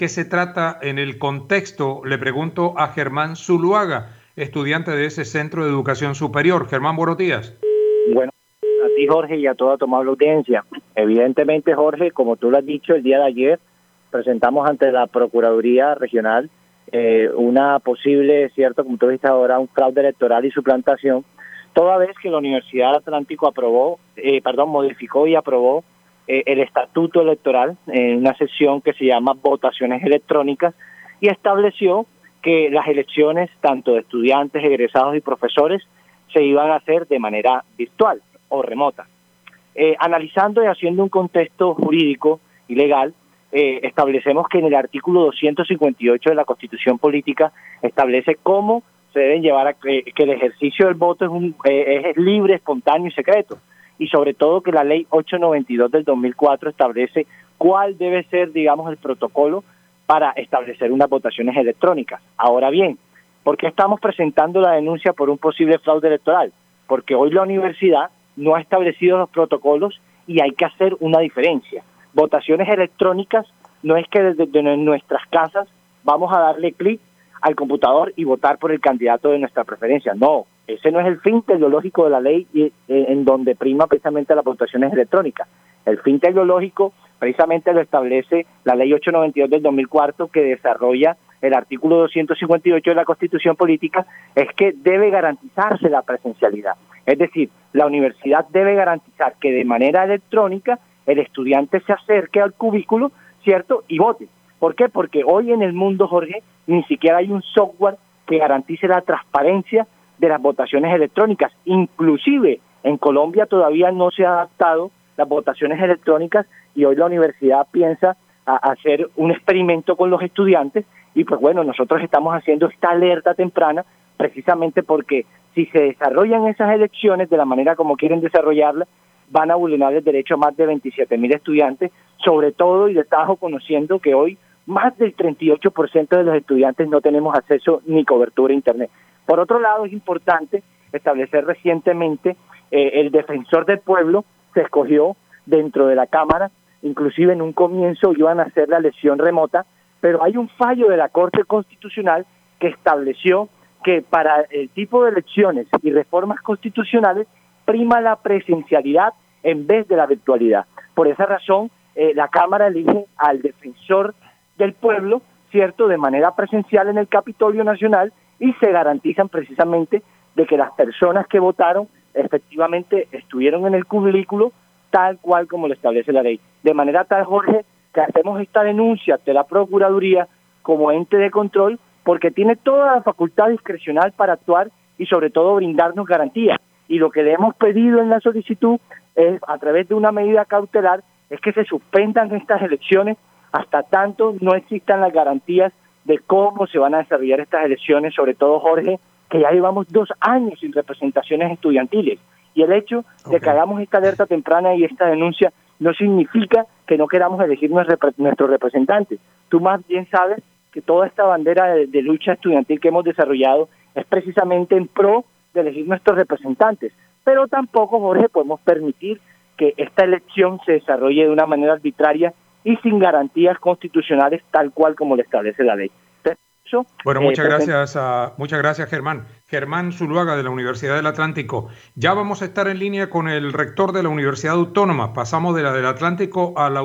qué se trata en el contexto, le pregunto a Germán Zuluaga, estudiante de ese Centro de Educación Superior. Germán, buenos días. Bueno, a ti, Jorge, y a toda tu amable audiencia. Evidentemente, Jorge, como tú lo has dicho, el día de ayer presentamos ante la Procuraduría Regional una posible, cierto, como tú dijiste ahora, un fraude electoral y suplantación, toda vez que la Universidad del Atlántico modificó y aprobó el estatuto electoral en una sesión que se llama votaciones electrónicas y estableció que las elecciones, tanto de estudiantes, egresados y profesores, se iban a hacer de manera virtual o remota. Analizando y haciendo un contexto jurídico y legal, establecemos que en el artículo 258 de la Constitución Política establece cómo se deben llevar a que el ejercicio del voto es libre, espontáneo y secreto, y sobre todo que la ley 892 del 2004 establece cuál debe ser, digamos, el protocolo para establecer unas votaciones electrónicas. Ahora bien, ¿por qué estamos presentando la denuncia por un posible fraude electoral? Porque hoy la universidad no ha establecido los protocolos y hay que hacer una diferencia. Votaciones electrónicas no es que desde nuestras casas vamos a darle clic al computador y votar por el candidato de nuestra preferencia. No, ese no es el fin teleológico de la ley en donde prima precisamente las votaciones electrónicas. El fin teleológico precisamente lo establece la ley 892 del 2004, que desarrolla el artículo 258 de la Constitución Política, es que debe garantizarse la presencialidad. Es decir, la universidad debe garantizar que de manera electrónica el estudiante se acerque al cubículo, ¿cierto?, y vote. ¿Por qué? Porque hoy en el mundo, Jorge, ni siquiera hay un software que garantice la transparencia de las votaciones electrónicas. Inclusive en Colombia todavía no se ha adaptado las votaciones electrónicas y hoy la universidad piensa hacer un experimento con los estudiantes y pues bueno, nosotros estamos haciendo esta alerta temprana precisamente porque si se desarrollan esas elecciones de la manera como quieren desarrollarlas, van a vulnerar el derecho a más de 27.000 estudiantes, sobre todo y de tajo conociendo que hoy más del 38% de los estudiantes no tenemos acceso ni cobertura a Internet. Por otro lado, es importante establecer recientemente el defensor del pueblo se escogió dentro de la Cámara, inclusive en un comienzo iban a hacer la elección remota, pero hay un fallo de la Corte Constitucional que estableció que para el tipo de elecciones y reformas constitucionales prima la presencialidad en vez de la virtualidad. Por esa razón, la Cámara elige al defensor del pueblo, ¿cierto?, de manera presencial en el Capitolio Nacional y se garantizan precisamente de que las personas que votaron efectivamente estuvieron en el cubículo tal cual como lo establece la ley. De manera tal, Jorge, que hacemos esta denuncia ante la Procuraduría como ente de control porque tiene toda la facultad discrecional para actuar y sobre todo brindarnos garantías. Y lo que le hemos pedido en la solicitud es, a través de una medida cautelar, es que se suspendan estas elecciones hasta tanto no existan las garantías de cómo se van a desarrollar estas elecciones, sobre todo, Jorge, que ya llevamos 2 años sin representaciones estudiantiles. Y el hecho de que hagamos esta alerta temprana y esta denuncia no significa que no queramos elegir nuestros representantes. Tú más bien sabes que toda esta bandera de lucha estudiantil que hemos desarrollado es precisamente en pro de elegir nuestros representantes. Pero tampoco, Jorge, podemos permitir que esta elección se desarrolle de una manera arbitraria y sin garantías constitucionales tal cual como lo establece la ley. Bueno, muchas gracias, Germán. Germán Zuluaga, de la Universidad del Atlántico. Ya vamos a estar en línea con el rector de la Universidad Autónoma. Pasamos de la del Atlántico a la